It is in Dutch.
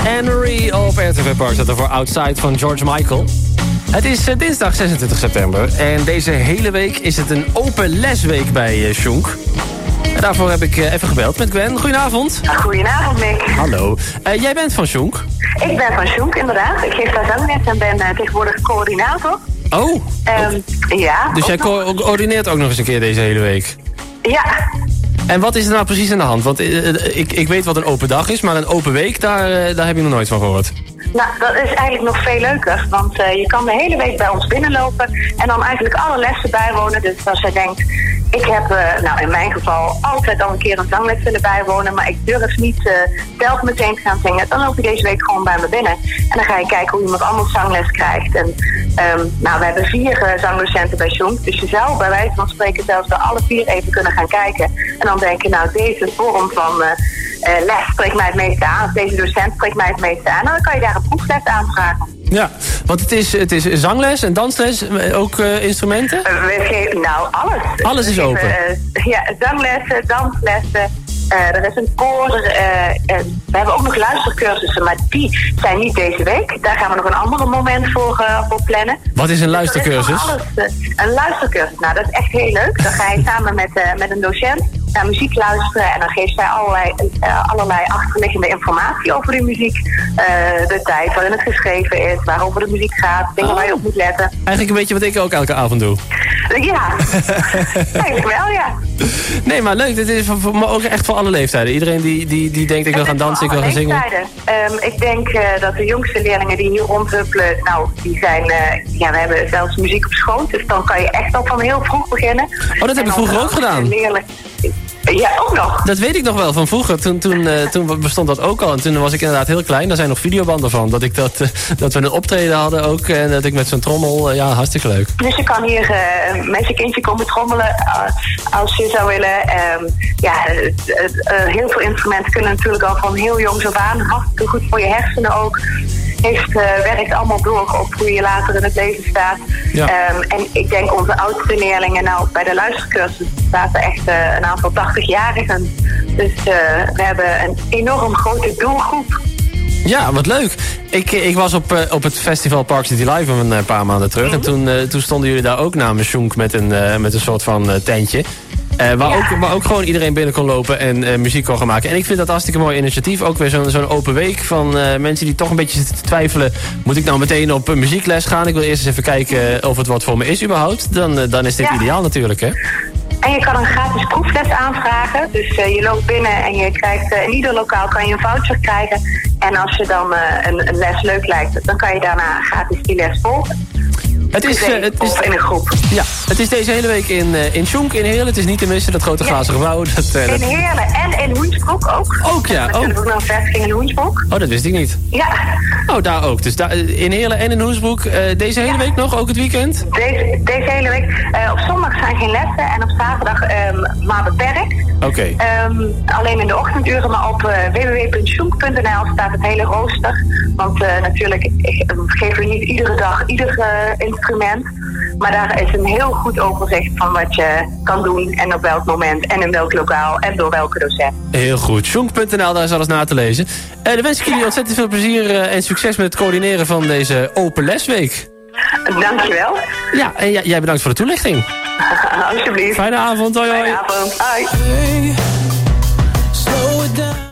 Anne-Marie op RTV Park. Dat er voor Outside van George Michael. Het is dinsdag 26 september. En deze hele week is het een open lesweek bij Sjonk. En daarvoor heb ik even gebeld met Gwen. Goedenavond. Goedenavond, Nick. Hallo. Jij bent van Sjonk? Ik ben van Sjonk, inderdaad. Ik geef daar zangles en ben tegenwoordig coördinator. Oh. Ja. Dus jij coördineert ook nog eens een keer deze hele week? Ja. En wat is er nou precies aan de hand? Want ik weet wat een open dag is, maar een open week, daar heb ik nog nooit van gehoord. Nou, dat is eigenlijk nog veel leuker. Want je kan de hele week bij ons binnenlopen en dan eigenlijk alle lessen bijwonen. Dus als je denkt, ik heb in mijn geval altijd al een keer een zangles willen bijwonen, maar ik durf niet zelf meteen te gaan zingen, dan loop je deze week gewoon bij me binnen. En dan ga je kijken hoe iemand anders zangles krijgt. En we hebben 4 zangdocenten bij Sjonk. Dus je zou bij wijze van spreken zelfs bij alle 4 even kunnen gaan kijken. En dan denk je, nou, deze vorm van les spreekt mij het meeste aan. Of deze docent spreekt mij het meeste aan. En dan kan je daar een proefles aanvragen. Ja, want het is zangles en dansles, ook instrumenten? We geven alles. Alles is open? Zanglessen, danslessen. Er is een koor. We hebben ook nog luistercursussen, maar die zijn niet deze week. Daar gaan we nog een ander moment voor plannen. Wat is een luistercursus? Een luistercursus, nou, dat is echt heel leuk. Dan ga je samen met een docent naar muziek luisteren en dan geeft zij allerlei achterliggende informatie over de muziek. De tijd waarin het geschreven is, waarover de muziek gaat, dingen waar je op moet letten. Eigenlijk een beetje wat ik ook elke avond doe. Ja, eigenlijk wel, ja. Nee, maar leuk. Dit is maar ook echt voor alle leeftijden. Iedereen die denkt, ik wil gaan dansen, ik wil gaan zingen. Ik denk dat de jongste leerlingen die hier rondhuppelen, nou, die zijn, we hebben zelfs muziek op schoot. Dus dan kan je echt al van heel vroeg beginnen. Oh, dat heb ik vroeger ook gedaan. Ja, ook nog. Dat weet ik nog wel van vroeger. Toen bestond dat ook al. En toen was ik inderdaad heel klein. Daar zijn nog videobanden van. Dat we een optreden hadden ook. En dat ik met zo'n trommel... hartstikke leuk. Dus je kan hier met je kindje komen trommelen als je zou willen. Heel veel instrumenten kunnen natuurlijk al van heel jongs af aan. Hartstikke goed voor je hersenen ook. Werkt allemaal door op hoe je later in het leven staat. Ja. En ik denk onze oudste leerlingen, nou, bij de luistercursus staat er echt een aantal 80-jarigen. Dus we hebben een enorm grote doelgroep. Ja, wat leuk. Ik was op het festival Park City Live een paar maanden terug. En toen stonden jullie daar ook namens Sjonk met een soort van tentje. Waar ook gewoon iedereen binnen kon lopen en muziek kon gaan maken. En ik vind dat hartstikke mooi initiatief. Ook weer zo'n open week van mensen die toch een beetje zitten te twijfelen. Moet ik nou meteen op muziekles gaan? Ik wil eerst eens even kijken of het wat voor me is überhaupt. Dan is dit ideaal natuurlijk, hè? En je kan een gratis proefles aanvragen. Dus je loopt binnen en je krijgt in ieder lokaal kan je een voucher krijgen. En als je dan een les leuk lijkt, dan kan je daarna gratis die les volgen. Het is in een groep. Ja, het is deze hele week in Sjonk, in Heerlen. Het is niet te missen, dat grote glazen gebouw. In Heerlen en in Hoensbroek ook. Ook, ja. Natuurlijk ook nog een vestiging in Hoensbroek. Oh, dat wist ik niet. Ja. Oh, daar ook. Dus in Heerlen en in Hoensbroek. Deze hele week nog, ook het weekend? Deze hele week. Op zondag zijn geen lessen en op zaterdag maar beperkt. Oké. Alleen in de ochtenduren, maar op www.sjonk.nl staat het hele rooster. Want natuurlijk geven we niet iedere dag ieder instrument. Maar daar is een heel goed overzicht van wat je kan doen en op welk moment en in welk lokaal en door welke docent. Heel goed. Sjonk.nl, daar is alles na te lezen. Dan wens ik jullie ontzettend veel plezier en succes met het coördineren van deze open lesweek. Dankjewel. Ja, en jij bedankt voor de toelichting. Alsjeblieft. Fijne avond. Hoi, hoi. Fijne avond. Hoi.